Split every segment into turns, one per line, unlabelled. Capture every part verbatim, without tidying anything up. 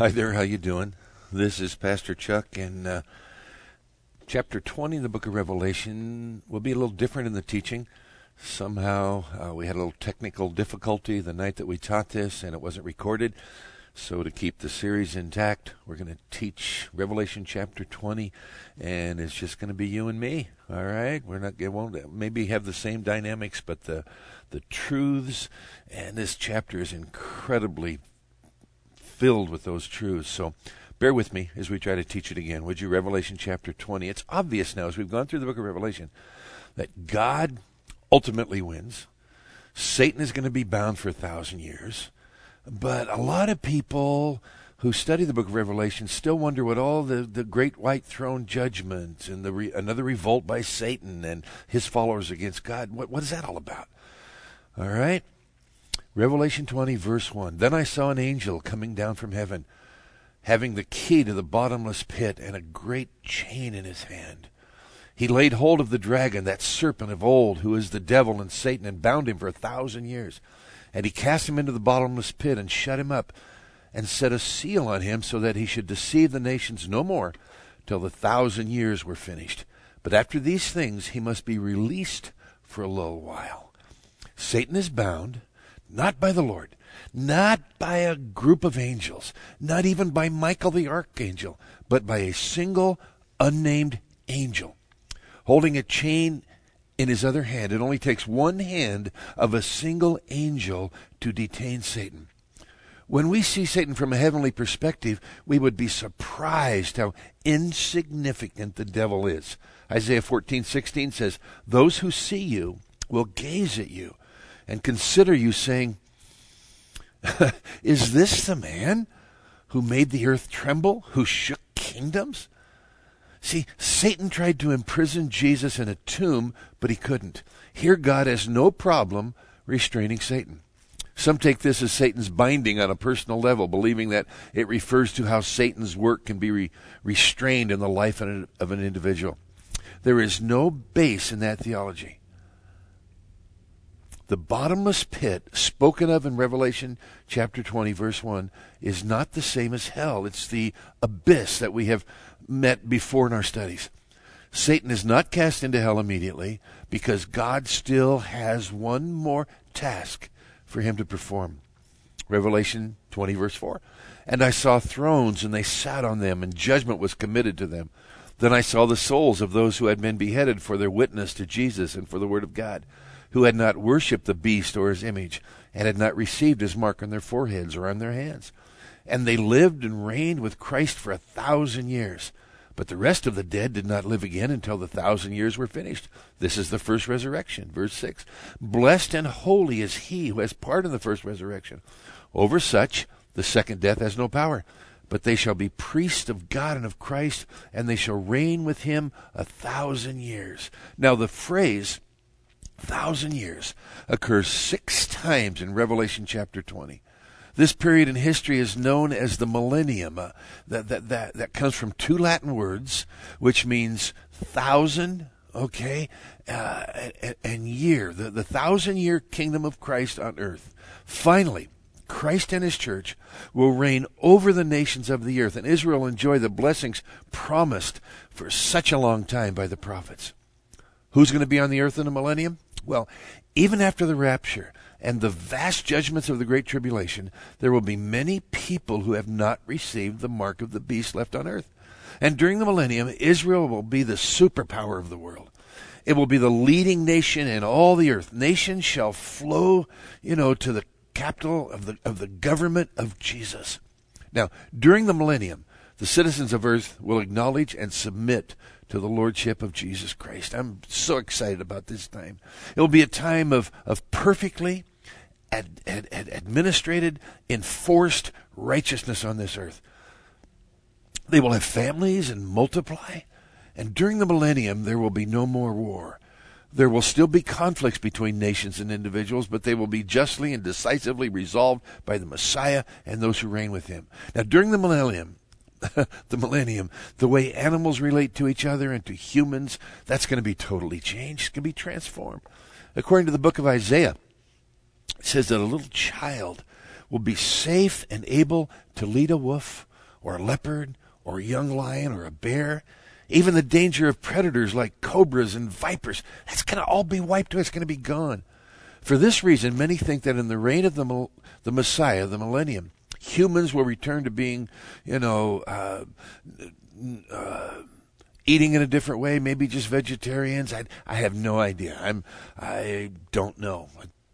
Hi there, how you doing? This is Pastor Chuck, and uh, chapter twenty of the book of Revelation will be a little different in the teaching. Somehow uh, we had a little technical difficulty the night that we taught this, and it wasn't recorded. So to keep the series intact, we're going to teach Revelation chapter twenty, and it's just going to be you and me. All right, we're not. It won't maybe have the same dynamics, but the the truths, and this chapter is incredibly filled with those truths. So bear with me as we try to teach it again. Would you? Revelation chapter twenty. It's obvious now as we've gone through the book of Revelation that God ultimately wins. Satan is going to be bound for a thousand years. But a lot of people who study the book of Revelation still wonder what all the, the great white throne judgment and the re, another revolt by Satan and his followers against God, what, what is that all about? All right. Revelation twenty, verse one. Then I saw an angel coming down from heaven, having the key to the bottomless pit and a great chain in his hand. He laid hold of the dragon, that serpent of old, who is the devil and Satan, and bound him for a thousand years. And he cast him into the bottomless pit and shut him up, and set a seal on him, so that he should deceive the nations no more, till the thousand years were finished. But after these things he must be released for a little while. Satan is bound, not by the Lord, not by a group of angels, not even by Michael the archangel, but by a single unnamed angel, holding a chain in his other hand. It only takes one hand of a single angel to detain Satan. When we see Satan from a heavenly perspective, we would be surprised how insignificant the devil is. Isaiah fourteen sixteen says, "Those who see you will gaze at you and consider you, saying, is this the man who made the earth tremble, who shook kingdoms?" See, Satan tried to imprison Jesus in a tomb, but he couldn't. Here God has no problem restraining Satan. Some take this as Satan's binding on a personal level, believing that it refers to how Satan's work can be re- restrained in the life of an, of an individual. There is no base in that theology. The bottomless pit spoken of in Revelation chapter twenty, verse one, is not the same as hell. It's the abyss that we have met before in our studies. Satan is not cast into hell immediately, because God still has one more task for him to perform. Revelation twenty, verse four. And I saw thrones, and they sat on them, and judgment was committed to them. Then I saw the souls of those who had been beheaded for their witness to Jesus and for the word of God, who had not worshipped the beast or his image, and had not received his mark on their foreheads or on their hands. And they lived and reigned with Christ for a thousand years. But the rest of the dead did not live again until the thousand years were finished. This is the first resurrection. Verse six. Blessed and holy is he who has part in the first resurrection. Over such the second death has no power. But they shall be priests of God and of Christ, and they shall reign with him a thousand years. Now the phrase thousand years occurs six times in Revelation chapter twenty. This period in history is known as the millennium. Uh, that, that, that, that comes from two Latin words, which means thousand, okay, uh, and, and year. The, the thousand-year kingdom of Christ on earth. Finally, Christ and his church will reign over the nations of the earth, and Israel will enjoy the blessings promised for such a long time by the prophets. Who's going to be on the earth in the millennium? Well, even after the rapture and the vast judgments of the Great Tribulation, there will be many people who have not received the mark of the beast left on earth. And during the millennium, Israel will be the superpower of the world. It will be the leading nation in all the earth. Nations shall flow, you know, to the capital of the of the government of Jesus. Now, during the millennium, the citizens of earth will acknowledge and submit to the lordship of Jesus Christ. I'm so excited about this time. It will be a time of, of perfectly ad, ad, ad, administrated, enforced righteousness on this earth. They will have families and multiply. And during the millennium, there will be no more war. There will still be conflicts between nations and individuals, but they will be justly and decisively resolved by the Messiah and those who reign with him. Now, during the millennium, the millennium, the way animals relate to each other and to humans, that's going to be totally changed. It's going to be transformed. According to the book of Isaiah, it says that a little child will be safe and able to lead a wolf or a leopard or a young lion or a bear. Even the danger of predators like cobras and vipers, that's going to all be wiped away. It's going to be gone. For this reason, many think that in the reign of the the Messiah, the millennium, humans will return to being, you know, uh, uh, eating in a different way, maybe just vegetarians. I, I have no idea. I'm, I don't know.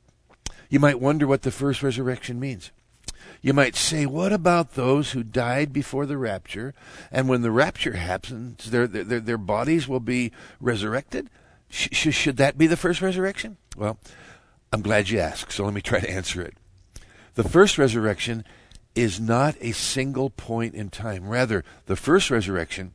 You might wonder what the first resurrection means. You might say, what about those who died before the rapture? And when the rapture happens, their their, their bodies will be resurrected? Sh- sh- should that be the first resurrection? Well, I'm glad you asked, so let me try to answer it. The first resurrection is not a single point in time. Rather, the first resurrection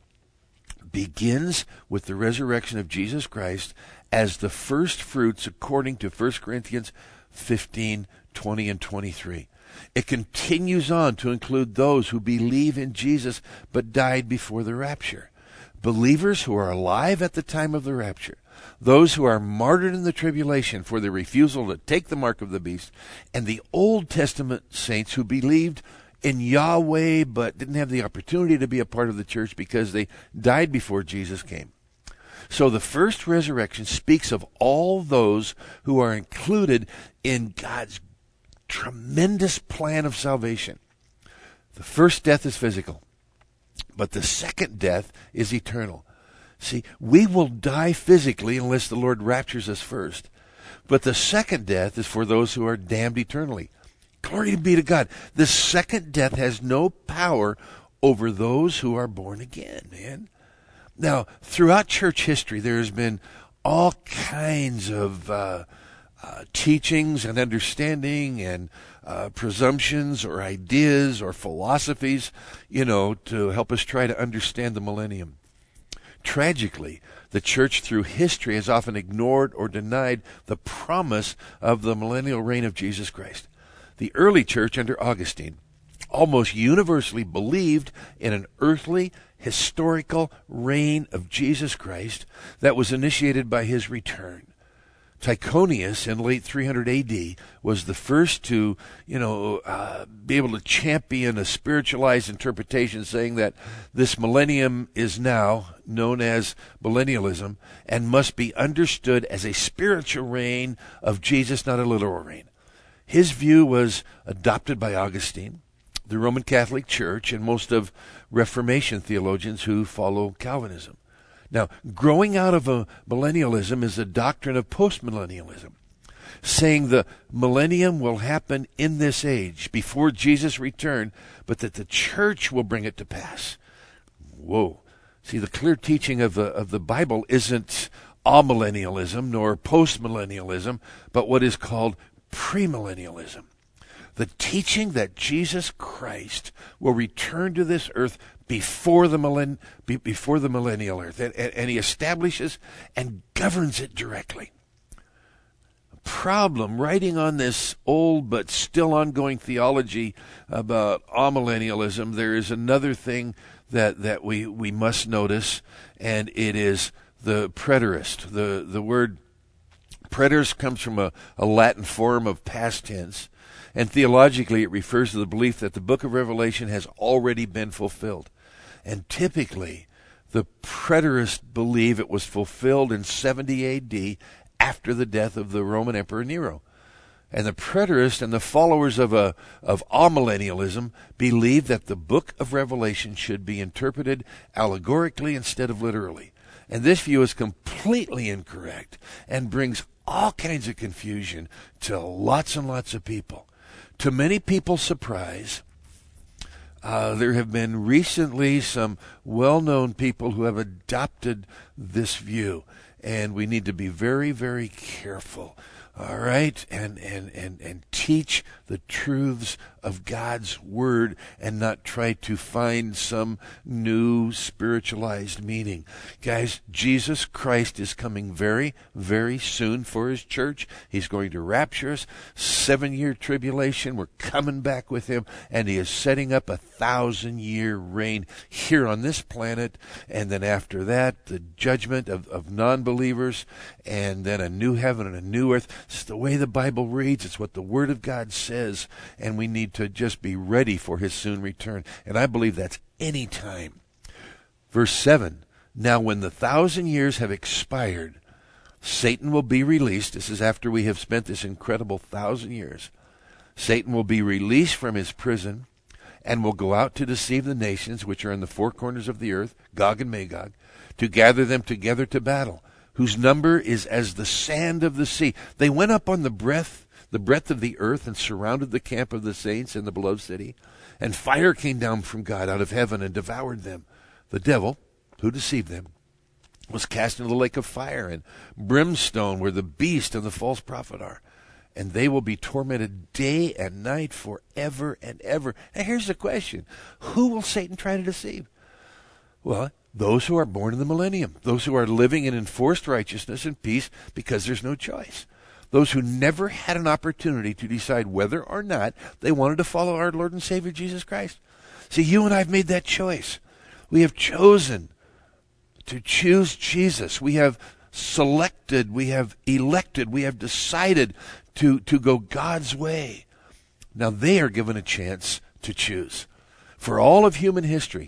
begins with the resurrection of Jesus Christ as the first fruits according to First Corinthians fifteen, twenty, and twenty-three. It continues on to include those who believe in Jesus but died before the rapture. Believers who are alive at the time of the rapture. Those who are martyred in the tribulation for their refusal to take the mark of the beast. And the Old Testament saints who believed in Yahweh but didn't have the opportunity to be a part of the church because they died before Jesus came. So the first resurrection speaks of all those who are included in God's tremendous plan of salvation. The first death is physical, but the second death is eternal. See, we will die physically unless the Lord raptures us first. But the second death is for those who are damned eternally. Glory be to God. The second death has no power over those who are born again, man. Now, throughout church history, there has been all kinds of uh, uh, teachings and understanding and uh, presumptions or ideas or philosophies, you know, to help us try to understand the millennium. Tragically, the church through history has often ignored or denied the promise of the millennial reign of Jesus Christ. The early church under Augustine almost universally believed in an earthly, historical reign of Jesus Christ that was initiated by his return. Tychonius in late three hundred A D was the first to, you know, uh, be able to champion a spiritualized interpretation saying that this millennium is now known as millennialism and must be understood as a spiritual reign of Jesus, not a literal reign. His view was adopted by Augustine, the Roman Catholic Church, and most of Reformation theologians who follow Calvinism. Now, growing out of a millennialism is the doctrine of postmillennialism, saying the millennium will happen in this age, before Jesus' return, but that the church will bring it to pass. Whoa. See, the clear teaching of the, of the Bible isn't amillennialism nor postmillennialism, but what is called premillennialism. The teaching that Jesus Christ will return to this earth before the millenn- before the millennial earth, and, and he establishes and governs it directly. Problem writing on this old but still ongoing theology about amillennialism, there is another thing that, that we, we must notice, and it is the preterist. The, the word preterist comes from a, a Latin form of past tense. And theologically, it refers to the belief that the book of Revelation has already been fulfilled. And typically, the preterists believe it was fulfilled in seventy A D after the death of the Roman Emperor Nero. And the preterists and the followers of a of amillennialism believe that the book of Revelation should be interpreted allegorically instead of literally. And this view is completely incorrect and brings all kinds of confusion to lots and lots of people. To many people's surprise, uh, there have been recently some well-known people who have adopted this view, and we need to be very, very careful, all right, and, and, and, and teach the truths of God's Word and not try to find some new spiritualized meaning. Guys, Jesus Christ is coming very, very soon for his church. He's going to rapture us. Seven-year tribulation. We're coming back with him, and he is setting up a thousand-year reign here on this planet, and then after that, the judgment of, of non-believers, and then a new heaven and a new earth. It's the way the Bible reads. It's what the Word of God says, and we need to just be ready for his soon return. And I believe that's any time. Verse seven, now when the thousand years have expired, Satan will be released. This is after we have spent this incredible thousand years. Satan will be released from his prison and will go out to deceive the nations which are in the four corners of the earth, Gog and Magog, to gather them together to battle, whose number is as the sand of the sea. They went up on the breadth, the breadth of the earth and surrounded the camp of the saints in the beloved city, and fire came down from God out of heaven and devoured them. The devil, who deceived them, was cast into the lake of fire and brimstone, where the beast and the false prophet are. And they will be tormented day and night forever and ever. Now here's the question. Who will Satan try to deceive? Well, those who are born in the millennium. Those who are living in enforced righteousness and peace because there's no choice. Those who never had an opportunity to decide whether or not they wanted to follow our Lord and Savior Jesus Christ. See, you and I have made that choice. We have chosen to choose Jesus. We have selected, we have elected, we have decided to, to go God's way. Now they are given a chance to choose. For all of human history,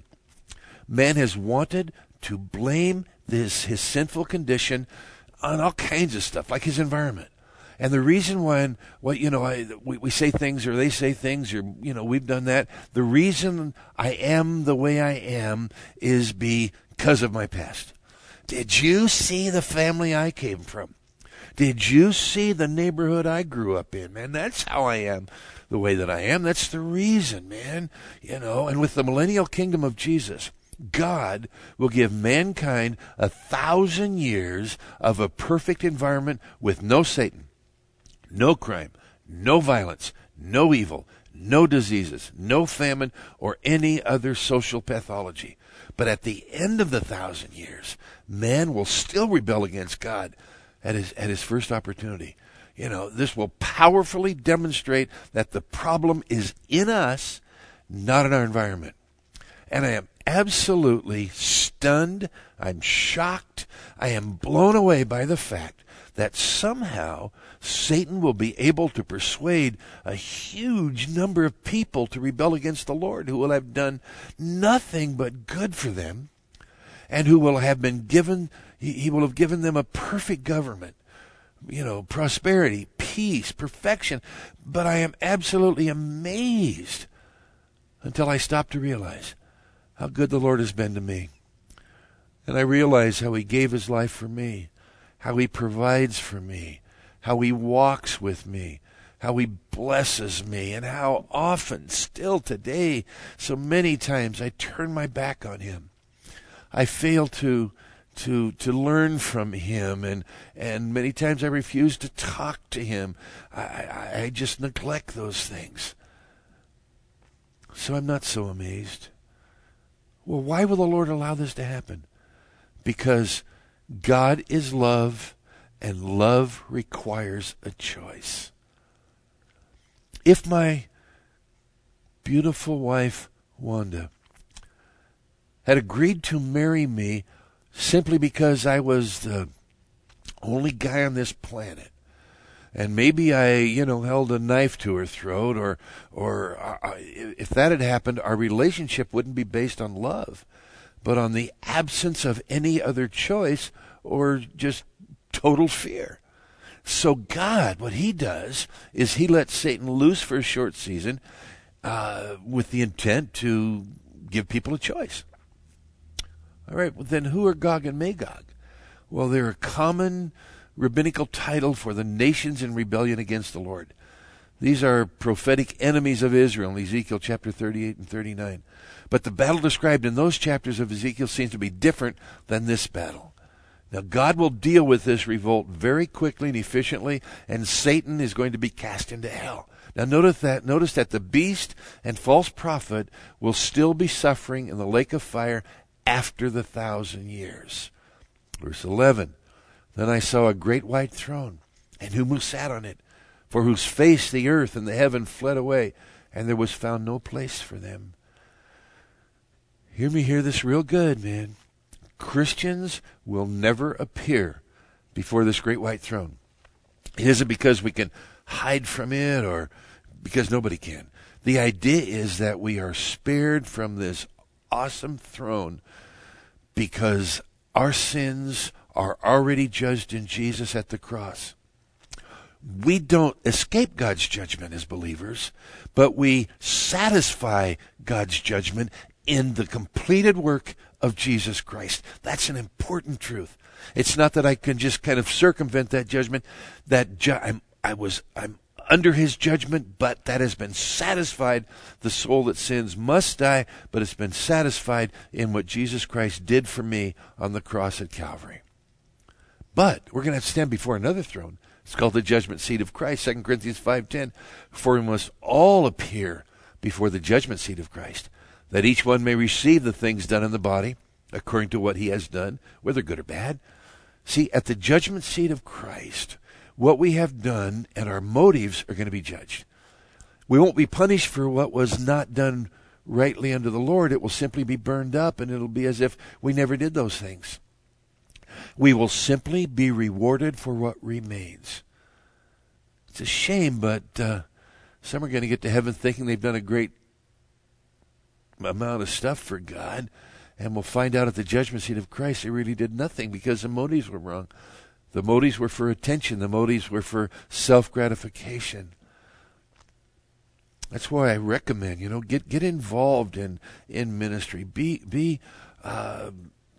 man has wanted to blame this his sinful condition on all kinds of stuff, like his environment. And the reason why, well, you know, I, we, we say things or they say things or, you know, we've done that. The reason I am the way I am is because of my past. Did you see the family I came from? Did you see the neighborhood I grew up in? Man, that's how I am the way that I am. That's the reason, man. You know, and with the millennial kingdom of Jesus, God will give mankind a thousand years of a perfect environment with no Satan, no crime, no violence, no evil, no diseases, no famine, or any other social pathology. But at the end of the thousand years, man will still rebel against God at his at his first opportunity. You know, this will powerfully demonstrate that the problem is in us, not in our environment. And I am absolutely stunned. I'm shocked. I am blown away by the fact that somehow Satan will be able to persuade a huge number of people to rebel against the Lord, who will have done nothing but good for them, and who will have been given, he, he will have given them a perfect government, you know, prosperity, peace, perfection. But I am absolutely amazed until I stop to realize how good the Lord has been to me. And I realize how he gave his life for me, how he provides for me, how he walks with me, how he blesses me, and how often, still today, so many times, I turn my back on him. I fail to to to learn from him, and and many times I refuse to talk to him. I, I, I just neglect those things. So I'm not so amazed. Well, why will the Lord allow this to happen? Because God is love, and love requires a choice. If my beautiful wife, Wanda, had agreed to marry me simply because I was the only guy on this planet, and maybe I, you know, held a knife to her throat, or, or uh, if that had happened, our relationship wouldn't be based on love, but on the absence of any other choice, or just total fear. So God, what he does is he lets Satan loose for a short season uh, with the intent to give people a choice. All right, well, then who are Gog and Magog? Well, they're a common rabbinical title for the nations in rebellion against the Lord. These are prophetic enemies of Israel in Ezekiel chapter thirty-eight and thirty-nine. But the battle described in those chapters of Ezekiel seems to be different than this battle. Now, God will deal with this revolt very quickly and efficiently, and Satan is going to be cast into hell. Now, notice that, notice that the beast and false prophet will still be suffering in the lake of fire after the thousand years. Verse eleven, then I saw a great white throne, and whom who sat on it, for whose face the earth and the heaven fled away, and there was found no place for them. Hear me hear this real good, man. Christians will never appear before this great white throne. It isn't because we can hide from it or because nobody can. The idea is that we are spared from this awesome throne because our sins are already judged in Jesus at the cross. We don't escape God's judgment as believers, but we satisfy God's judgment in the completed work of Jesus Christ. That's an important truth. It's not that I can just kind of circumvent that judgment. That ju- I'm, I was I'm under his judgment, but that has been satisfied. The soul that sins must die, but it's been satisfied in what Jesus Christ did for me on the cross at Calvary. But we're going to have to stand before another throne. It's called the judgment seat of Christ, Second Corinthians five ten. For we must all appear before the judgment seat of Christ, that each one may receive the things done in the body according to what he has done, whether good or bad. See, at the judgment seat of Christ, what we have done and our motives are going to be judged. We won't be punished for what was not done rightly unto the Lord. It will simply be burned up, and it'll be as if we never did those things. We will simply be rewarded for what remains. It's a shame, but uh, some are going to get to heaven thinking they've done a great amount of stuff for God, and we'll find out at the judgment seat of Christ they really did nothing because the motives were wrong. The motives were for attention. The motives were for self-gratification. That's why I recommend, you know, get get involved in, in ministry. Be be uh,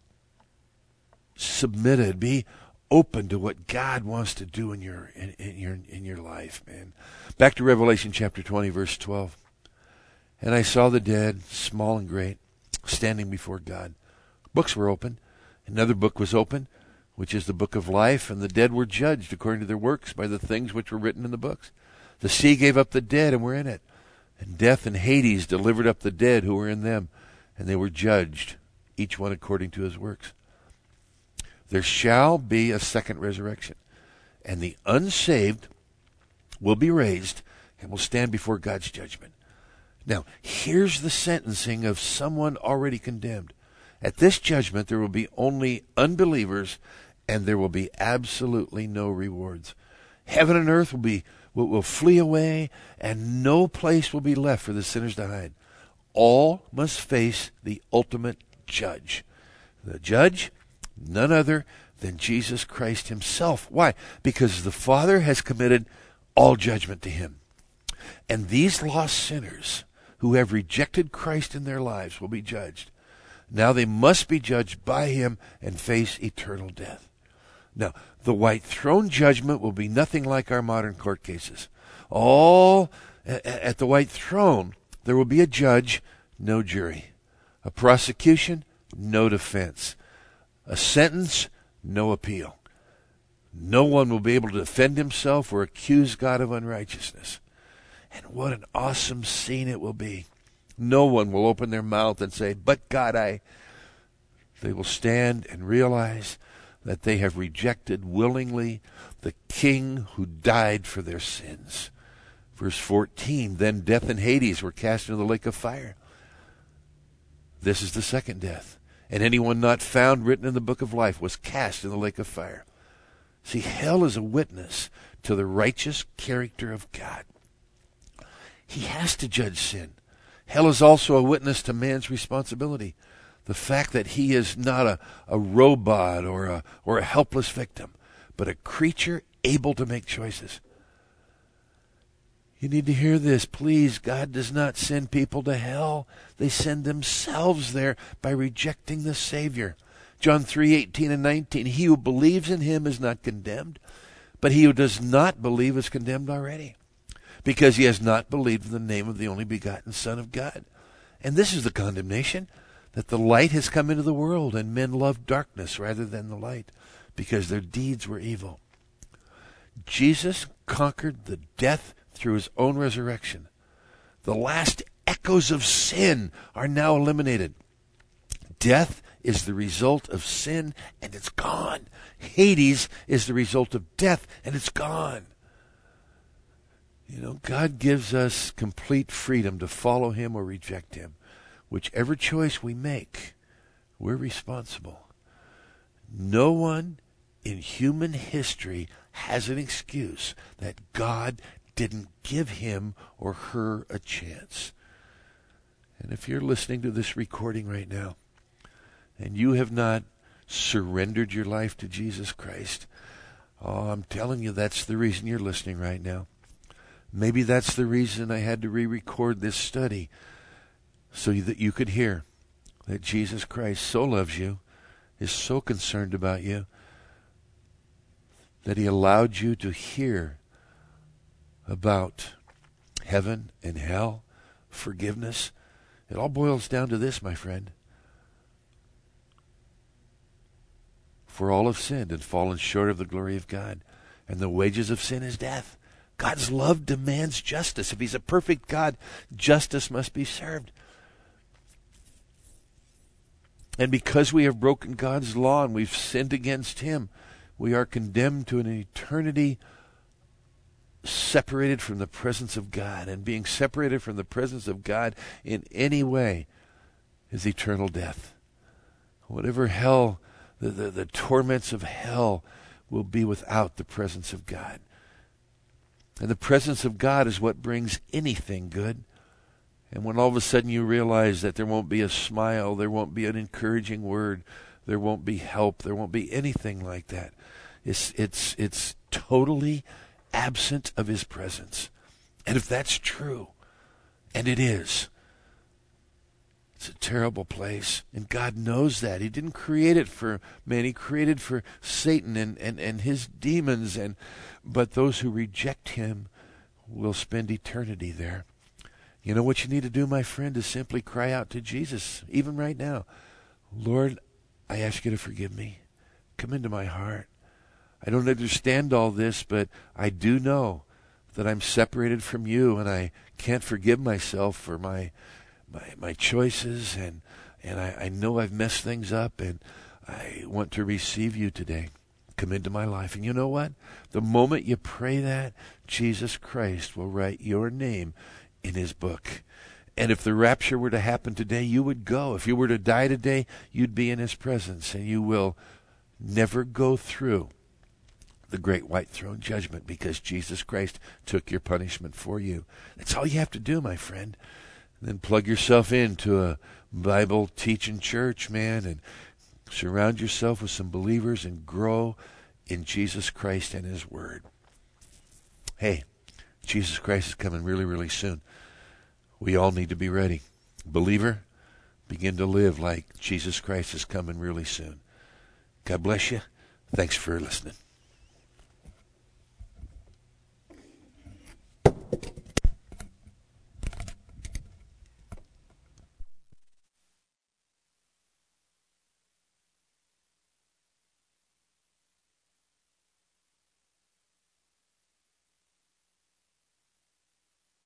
submitted. Be open to what God wants to do in your in, in your in your life, man. Back to Revelation chapter twenty, verse twelve. And I saw the dead, small and great, standing before God. Books were open. Another book was open, which is the book of life, and the dead were judged according to their works by the things which were written in the books. The sea gave up the dead, and were in it. And death and Hades delivered up the dead who were in them, and they were judged, each one according to his works. There shall be a second resurrection, and the unsaved will be raised and will stand before God's judgment. Now, here's the sentencing of someone already condemned. At this judgment, there will be only unbelievers, and there will be absolutely no rewards. Heaven and earth will be will, will flee away, and no place will be left for the sinners to hide. All must face the ultimate judge. The judge, none other than Jesus Christ himself. Why? Because the Father has committed all judgment to him. And these lost sinners who have rejected Christ in their lives will be judged. Now they must be judged by him and face eternal death. Now, the white throne judgment will be nothing like our modern court cases. All at the white throne, there will be a judge, no jury. A prosecution, no defense. A sentence, no appeal. No one will be able to defend himself or accuse God of unrighteousness. And what an awesome scene it will be. No one will open their mouth and say, but God, I... They will stand and realize that they have rejected willingly the King who died for their sins. Verse fourteen, then death and Hades were cast into the lake of fire. This is the second death. And anyone not found written in the book of life was cast in the lake of fire. See, hell is a witness to the righteous character of God. He has to judge sin. Hell is also a witness to man's responsibility. The fact that he is not a, a robot or a, or a helpless victim, but a creature able to make choices. You need to hear this, please. God does not send people to hell. They send themselves there by rejecting the Savior. John three eighteen and nineteen, he who believes in him is not condemned, but he who does not believe is condemned already, because he has not believed in the name of the only begotten Son of God. And this is the condemnation, that the light has come into the world, and men love darkness rather than the light, because their deeds were evil. Jesus conquered the death through his own resurrection. The last echoes of sin are now eliminated. Death is the result of sin, and it's gone. Hades is the result of death, and it's gone. You know, God gives us complete freedom to follow him or reject him. Whichever choice we make, we're responsible. No one in human history has an excuse that God didn't give him or her a chance. And if you're listening to this recording right now, and you have not surrendered your life to Jesus Christ, oh, I'm telling you, that's the reason you're listening right now. Maybe that's the reason I had to re-record this study, so that you could hear that Jesus Christ so loves you, is so concerned about you, that he allowed you to hear about heaven and hell, forgiveness. It all boils down to this, my friend. For all have sinned and fallen short of the glory of God, and the wages of sin is death. God's love demands justice. If he's a perfect God, justice must be served. And because we have broken God's law and we've sinned against him, we are condemned to an eternity separated from the presence of God. And being separated from the presence of God in any way is eternal death. Whatever hell, the, the, the torments of hell will be without the presence of God. And the presence of God is what brings anything good. And when all of a sudden you realize that there won't be a smile, there won't be an encouraging word, there won't be help, there won't be anything like that. It's it's it's totally absent of his presence. And if that's true, and it is, it's a terrible place. And God knows that. He didn't create it for man. He created for Satan and, and, and his demons. And but those who reject him will spend eternity there. You know what you need to do, my friend, is simply cry out to Jesus, even right now. Lord, I ask you to forgive me. Come into my heart. I don't understand all this, but I do know that I'm separated from you, and I can't forgive myself for my my, my choices, and, and I, I know I've messed things up, and I want to receive you today. Come into my life. And you know what? The moment you pray that, Jesus Christ will write your name in his book. And if the rapture were to happen today, you would go. If you were to die today, you'd be in his presence, and you will never go through the great white throne judgment because Jesus Christ took your punishment for you. That's all you have to do, my friend. And then plug yourself into a Bible teaching church, man, and surround yourself with some believers and grow in Jesus Christ and his word. Hey, Jesus Christ is coming really, really soon. We all need to be ready. Believer, begin to live like Jesus Christ is coming really soon. God bless you. Thanks for listening.